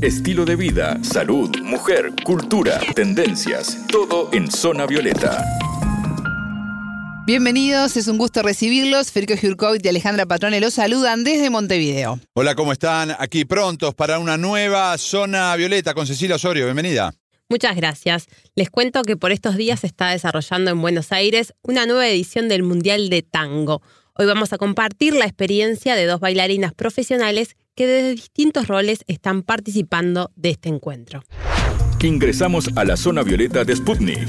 estilo de vida, salud, mujer, cultura, tendencias, todo en Zona Violeta. Bienvenidos, es un gusto recibirlos. Federico Jurkovic y Alejandra Patrone los saludan desde Montevideo. Hola, ¿cómo están? Aquí prontos para una nueva Zona Violeta con Cecilia Osorio. Bienvenida. Muchas gracias. Les cuento que por estos días se está desarrollando en Buenos Aires una nueva edición del Mundial de Tango. Hoy vamos a compartir la experiencia de dos bailarinas profesionales que desde distintos roles están participando de este encuentro. Ingresamos a la Zona Violeta de Sputnik.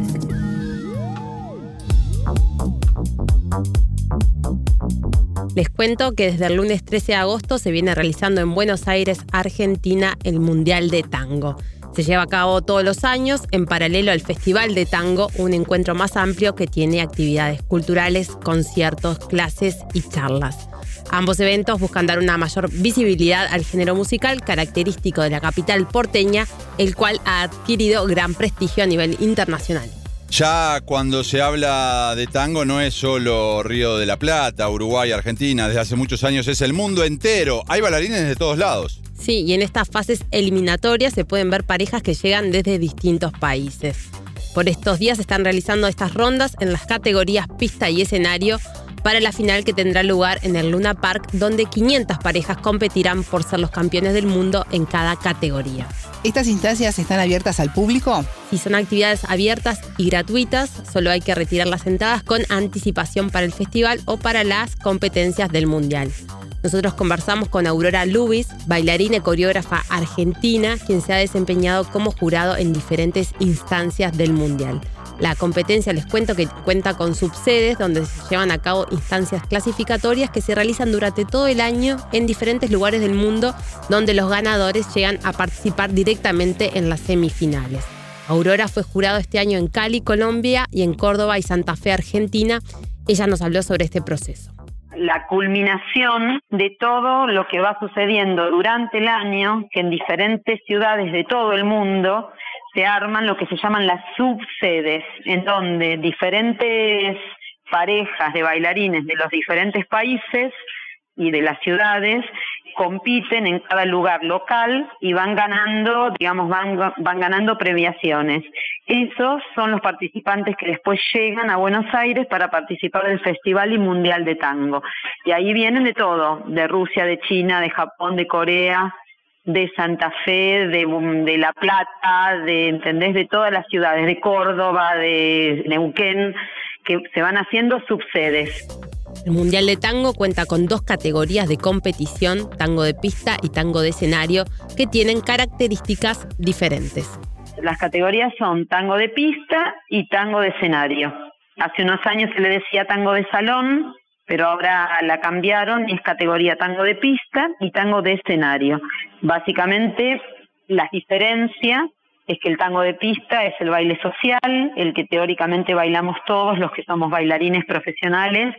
Les cuento que desde el lunes 13 de agosto se viene realizando en Buenos Aires, Argentina, el Mundial de Tango. Se lleva a cabo todos los años en paralelo al Festival de Tango, un encuentro más amplio que tiene actividades culturales, conciertos, clases y charlas. Ambos eventos buscan dar una mayor visibilidad al género musical característico de la capital porteña, el cual ha adquirido gran prestigio a nivel internacional. Ya cuando se habla de tango no es solo Río de la Plata, Uruguay, Argentina, desde hace muchos años es el mundo entero. Hay bailarines de todos lados. Sí, y en estas fases eliminatorias se pueden ver parejas que llegan desde distintos países. Por estos días se están realizando estas rondas en las categorías pista y escenario para la final que tendrá lugar en el Luna Park, donde 500 parejas competirán por ser los campeones del mundo en cada categoría. ¿Estas instancias están abiertas al público? Si son actividades abiertas y gratuitas, solo hay que retirar las entradas con anticipación para el festival o para las competencias del Mundial. Nosotros conversamos con Aurora Lubis, bailarina y coreógrafa argentina, quien se ha desempeñado como jurado en diferentes instancias del Mundial. La competencia, les cuento que cuenta con subsedes donde se llevan a cabo instancias clasificatorias que se realizan durante todo el año en diferentes lugares del mundo, donde los ganadores llegan a participar directamente en las semifinales. Aurora fue jurado este año en Cali, Colombia, y en Córdoba y Santa Fe, Argentina. Ella nos habló sobre este proceso. La culminación de todo lo que va sucediendo durante el año, que en diferentes ciudades de todo el mundo se arman lo que se llaman las subsedes, en donde diferentes parejas de bailarines de los diferentes países y de las ciudades compiten en cada lugar local y van ganando, van ganando premiaciones. Esos son los participantes que después llegan a Buenos Aires para participar del Festival y Mundial de Tango. Y ahí vienen de todo, de Rusia, de China, de Japón, de Corea, de Santa Fe, de La Plata, ¿entendés? De todas las ciudades, de Córdoba, de Neuquén, que se van haciendo subsedes. El Mundial de Tango cuenta con dos categorías de competición, tango de pista y tango de escenario, que tienen características diferentes. Las categorías son tango de pista y tango de escenario. Hace unos años se le decía tango de salón, pero ahora la cambiaron y es categoría tango de pista y tango de escenario. Básicamente, las diferencias es que el tango de pista es el baile social, el que teóricamente bailamos todos los que somos bailarines profesionales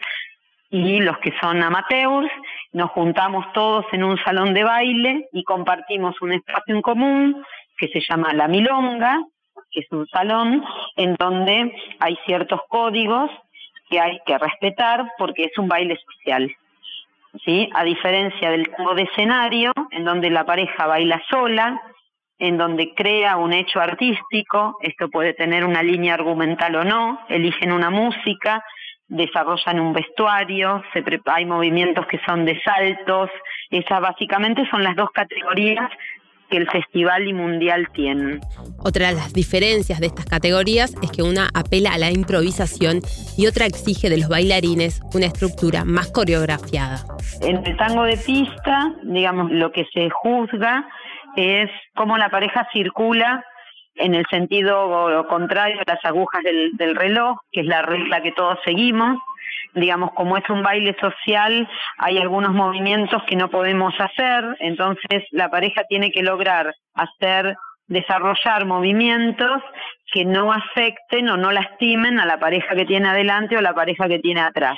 y los que son amateurs. Nos juntamos todos en un salón de baile y compartimos un espacio en común que se llama La Milonga, que es un salón en donde hay ciertos códigos que hay que respetar porque es un baile social, ¿sí? A diferencia del tango de escenario, en donde la pareja baila sola, en donde crea un hecho artístico, esto puede tener una línea argumental o no, eligen una música, desarrollan un vestuario, hay movimientos que son de saltos. Esas básicamente son las dos categorías que el festival y mundial tienen. Otra de las diferencias de estas categorías es que una apela a la improvisación y otra exige de los bailarines una estructura más coreografiada. En el tango de pista, lo que se juzga es cómo la pareja circula en el sentido contrario a las agujas del reloj, que es la regla que todos seguimos. Como es un baile social, hay algunos movimientos que no podemos hacer, entonces la pareja tiene que lograr desarrollar movimientos que no afecten o no lastimen a la pareja que tiene adelante o la pareja que tiene atrás.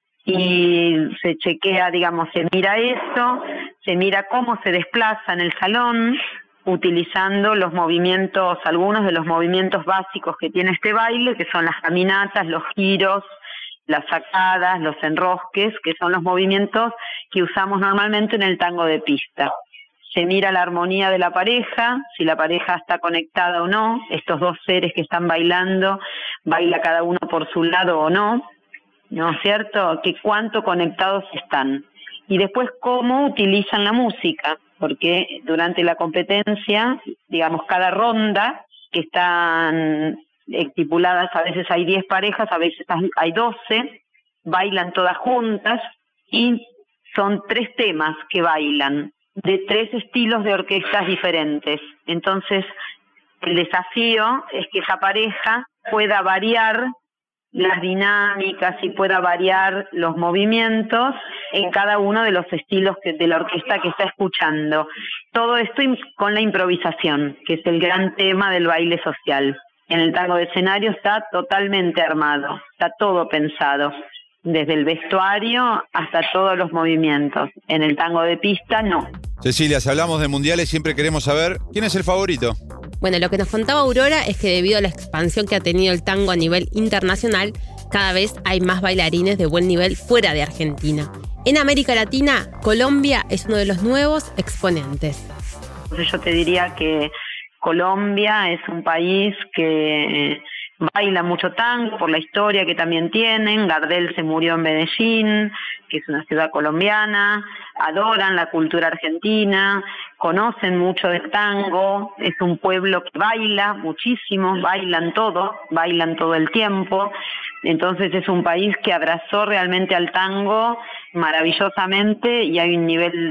Y se chequea, se mira eso, se mira cómo se desplaza en el salón, utilizando algunos de los movimientos básicos que tiene este baile, que son las caminatas, los giros, las sacadas, los enrosques, que son los movimientos que usamos normalmente en el tango de pista. se mira la armonía de la pareja, si la pareja está conectada o no, estos dos seres que están bailando, baila cada uno por su lado o no, ¿no es cierto? Que cuánto conectados están. Y después cómo utilizan la música, porque durante la competencia, digamos, cada ronda, que están estipuladas, a veces hay 10 parejas, a veces hay 12, bailan todas juntas, y son 3 temas que bailan, de 3 estilos de orquestas diferentes. Entonces, el desafío es que esa pareja pueda variar las dinámicas y pueda variar los movimientos en cada uno de los estilos de la orquesta que está escuchando. Todo esto con la improvisación, que es el gran tema del baile social. En el tango de escenario está totalmente armado, está todo pensado, desde el vestuario hasta todos los movimientos. En el tango de pista, no. Cecilia, si hablamos de mundiales, siempre queremos saber quién es el favorito. Bueno, lo que nos contaba Aurora es que debido a la expansión que ha tenido el tango a nivel internacional, cada vez hay más bailarines de buen nivel fuera de Argentina. En América Latina, Colombia es uno de los nuevos exponentes. Yo te diría que Colombia es un país que baila mucho tango por la historia que también tienen. Gardel se murió en Medellín, que es una ciudad colombiana. Adoran la cultura argentina, conocen mucho del tango. Es un pueblo que baila muchísimo, bailan todo el tiempo. Entonces es un país que abrazó realmente al tango maravillosamente, y hay un nivel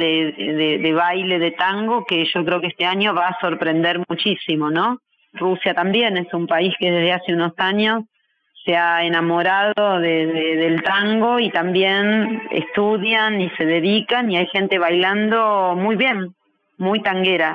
de baile de tango que yo creo que este año va a sorprender muchísimo, ¿no? Rusia también es un país que desde hace unos años se ha enamorado del tango, y también estudian y se dedican, y hay gente bailando muy bien, muy tanguera.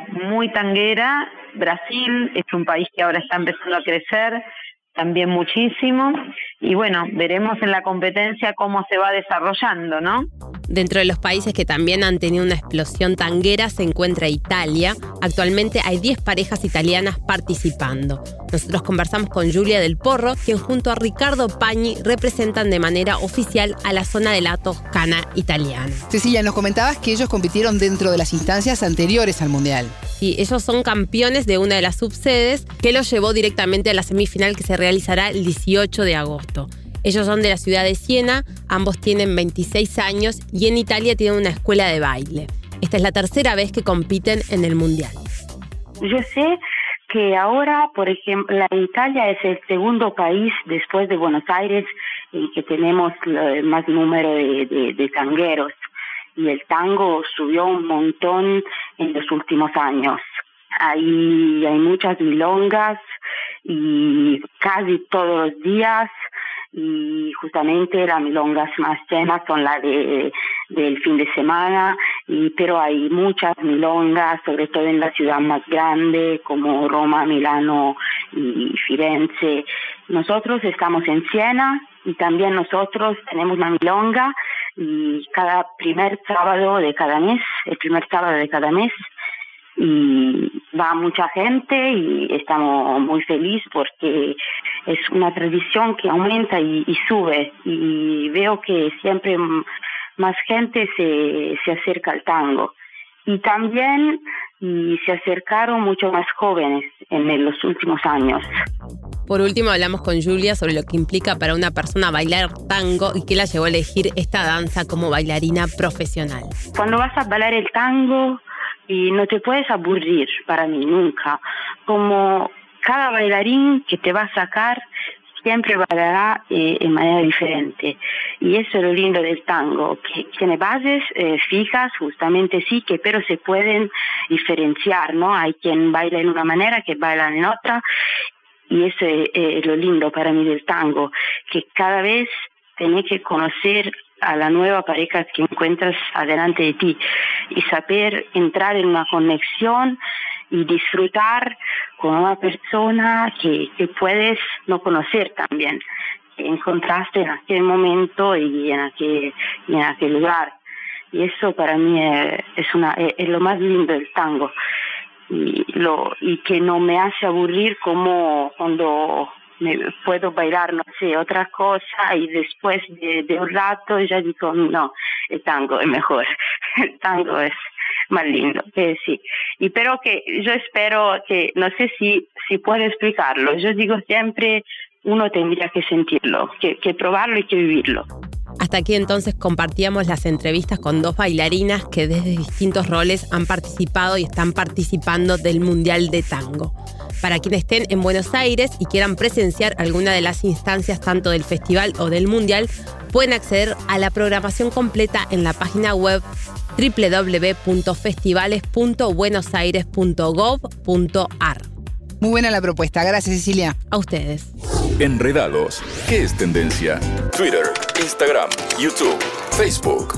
Brasil es un país que ahora está empezando a crecer también muchísimo, y bueno, veremos en la competencia cómo se va desarrollando, ¿no? Dentro de los países que también han tenido una explosión tanguera se encuentra Italia. Actualmente hay 10 parejas italianas participando. Nosotros conversamos con Giulia Del Porro, quien junto a Riccardo Pagni representan de manera oficial a la zona de la Toscana italiana. Cecilia, nos comentabas que ellos compitieron dentro de las instancias anteriores al Mundial. Y ellos son campeones de una de las subsedes que los llevó directamente a la semifinal que se realizará el 18 de agosto. Ellos son de la ciudad de Siena, ambos tienen 26 años y en Italia tienen una escuela de baile. Esta es la tercera vez que compiten en el Mundial. Yo sé que ahora, por ejemplo, Italia es el segundo país después de Buenos Aires en que tenemos más número de tangueros. Y el tango subió un montón en los últimos años. Ahí hay muchas milongas y casi todos los días, y justamente las milongas más llenas son las del fin de semana, pero hay muchas milongas, sobre todo en la ciudad más grande como Roma, Milano y Firenze. Nosotros estamos en Siena y también nosotros tenemos una milonga, y cada primer sábado de cada mes, y va mucha gente y estamos muy felices porque es una tradición que aumenta y sube, y veo que siempre más gente se acerca al tango, y también se acercaron mucho más jóvenes en los últimos años. Por último, hablamos con Giulia sobre lo que implica para una persona bailar tango y qué la llevó a elegir esta danza como bailarina profesional. Cuando vas a bailar el tango, y no te puedes aburrir, para mí, nunca. Como cada bailarín que te va a sacar siempre bailará en manera diferente. Y eso es lo lindo del tango, que tiene bases fijas, justamente sí, pero se pueden diferenciar, ¿no? Hay quien baila en una manera, que baila en otra, y eso es lo lindo para mí del tango, que cada vez tenés que conocer a la nueva pareja que encuentras adelante de ti y saber entrar en una conexión y disfrutar con una persona que puedes no conocer también, que encontraste en aquel momento y en aquel lugar. Y eso para mí es lo más lindo del tango, y que no me hace aburrir como cuando puedo bailar, no sé, otra cosa, y después de un rato ya digo, no, el tango es mejor, el tango es más lindo, sí. Y pero que yo espero que, no sé si puedo explicarlo, yo digo siempre, uno tendría que sentirlo, que probarlo y que vivirlo. Hasta aquí entonces compartíamos las entrevistas con dos bailarinas que desde distintos roles han participado y están participando del Mundial de Tango. Para quienes estén en Buenos Aires y quieran presenciar alguna de las instancias tanto del festival o del Mundial, pueden acceder a la programación completa en la página web www.festivales.buenosaires.gov.ar. Muy buena la propuesta. Gracias, Cecilia. A ustedes. Enredados. ¿Qué es tendencia? Twitter, Instagram, YouTube, Facebook.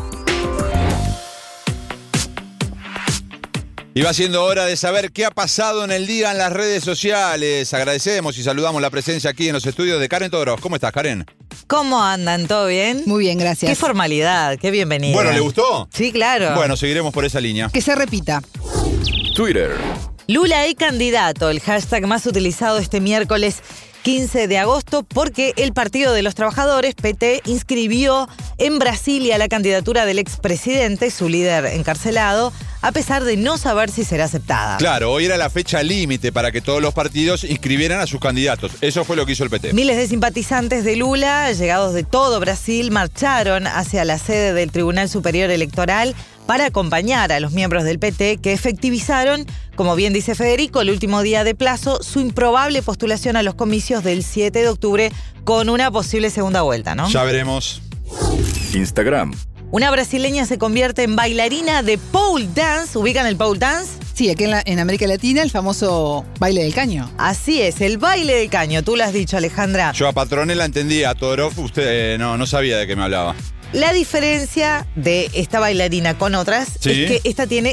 Y va siendo hora de saber qué ha pasado en el día en las redes sociales. Agradecemos y saludamos la presencia aquí en los estudios de Karen Todorov. ¿Cómo estás, Karen? ¿Cómo andan? ¿Todo bien? Muy bien, gracias. Qué formalidad, qué bienvenida. Bueno, ¿le gustó? Sí, claro. Bueno, seguiremos por esa línea. Que se repita. Twitter. Lula y candidato, el hashtag más utilizado este miércoles 15 de agosto, porque el Partido de los Trabajadores, PT, inscribió en Brasilia la candidatura del expresidente, su líder encarcelado, a pesar de no saber si será aceptada. Claro, hoy era la fecha límite para que todos los partidos inscribieran a sus candidatos. Eso fue lo que hizo el PT. Miles de simpatizantes de Lula, llegados de todo Brasil, marcharon hacia la sede del Tribunal Superior Electoral para acompañar a los miembros del PT que efectivizaron, como bien dice Federico, el último día de plazo, su improbable postulación a los comicios del 7 de octubre con una posible segunda vuelta, ¿no? Ya veremos. Instagram. Una brasileña se convierte en bailarina de pole dance. ¿Ubican el pole dance? Sí, aquí en América Latina el famoso baile del caño. Así es, el baile del caño. Tú lo has dicho, Alejandra. Yo a Patrone la entendía, a Todorov usted no sabía de qué me hablaba. La diferencia de esta bailarina con otras ¿Sí? es que esta tiene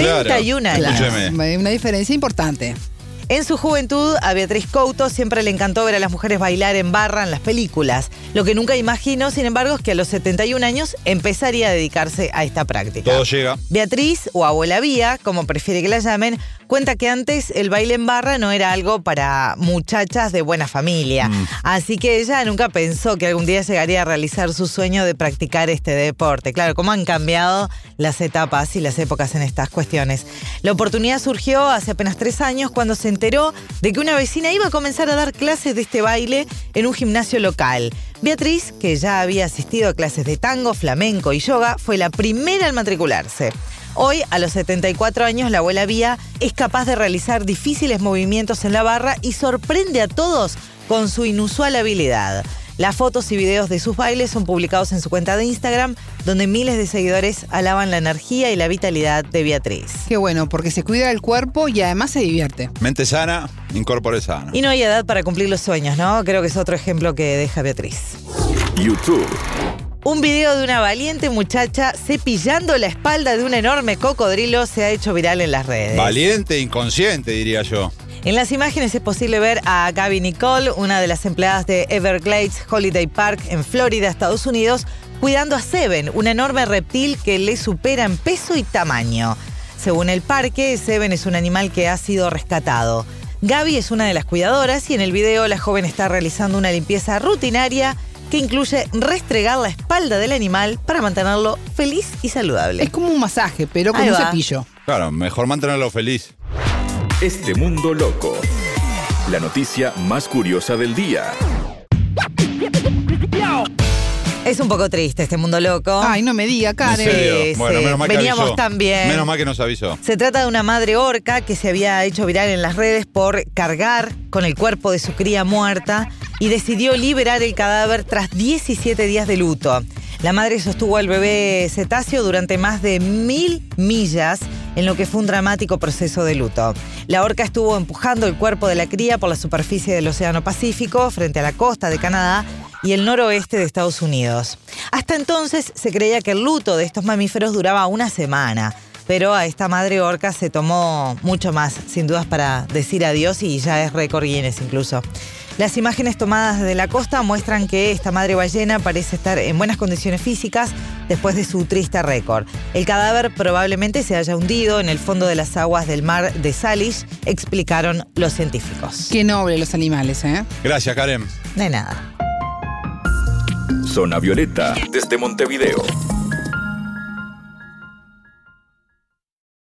71 años. Escúcheme. Una diferencia importante. En su juventud, a Beatriz Couto siempre le encantó ver a las mujeres bailar en barra en las películas. Lo que nunca imaginó, sin embargo, es que a los 71 años empezaría a dedicarse a esta práctica. Todo llega. Beatriz, o Abuela Vía, como prefiere que la llamen, cuenta que antes el baile en barra no era algo para muchachas de buena familia. Así que ella nunca pensó que algún día llegaría a realizar su sueño de practicar este deporte. Claro, cómo han cambiado las etapas y las épocas en estas cuestiones. La oportunidad surgió hace apenas 3 años cuando se enteró de que una vecina iba a comenzar a dar clases de este baile en un gimnasio local. Beatriz, que ya había asistido a clases de tango, flamenco y yoga, fue la primera en matricularse. Hoy, a los 74 años, la Abuela Vía es capaz de realizar difíciles movimientos en la barra y sorprende a todos con su inusual habilidad. Las fotos y videos de sus bailes son publicados en su cuenta de Instagram, donde miles de seguidores alaban la energía y la vitalidad de Beatriz. Qué bueno, porque se cuida el cuerpo y además se divierte. Mente sana, incorpore sano. Y no hay edad para cumplir los sueños, ¿no? Creo que es otro ejemplo que deja Beatriz. YouTube. Un video de una valiente muchacha cepillando la espalda de un enorme cocodrilo se ha hecho viral en las redes. Valiente, inconsciente, diría yo. En las imágenes es posible ver a Gaby Nicole, una de las empleadas de Everglades Holiday Park en Florida, Estados Unidos, cuidando a Seven, un enorme reptil que le supera en peso y tamaño. Según el parque, Seven es un animal que ha sido rescatado. Gaby es una de las cuidadoras y en el video la joven está realizando una limpieza rutinaria que incluye restregar la espalda del animal para mantenerlo feliz y saludable. Es como un masaje, pero con Ahí un va. cepillo. Claro, mejor mantenerlo feliz. Este mundo loco. La noticia más curiosa del día. Es un poco triste este mundo loco. Ay, no me diga, ¿En Karen. serio? Sí, Bueno, sí. menos mal que Veníamos avisó. tan bien. Menos mal que nos avisó. Se trata de una madre orca que se había hecho viral en las redes por cargar con el cuerpo de su cría muerta y decidió liberar el cadáver tras 17 días de luto. La madre sostuvo al bebé cetáceo durante más de 1000 millas en lo que fue un dramático proceso de luto. La orca estuvo empujando el cuerpo de la cría por la superficie del Océano Pacífico frente a la costa de Canadá y el noroeste de Estados Unidos. Hasta entonces se creía que el luto de estos mamíferos duraba una semana, pero a esta madre orca se tomó mucho más, sin dudas, para decir adiós y ya es récord Guinness incluso. Las imágenes tomadas desde la costa muestran que esta madre ballena parece estar en buenas condiciones físicas después de su triste récord. El cadáver probablemente se haya hundido en el fondo de las aguas del mar de Salish, explicaron los científicos. Qué noble los animales, ¿eh? Gracias, Karen. De nada. Zona Violeta, desde Montevideo.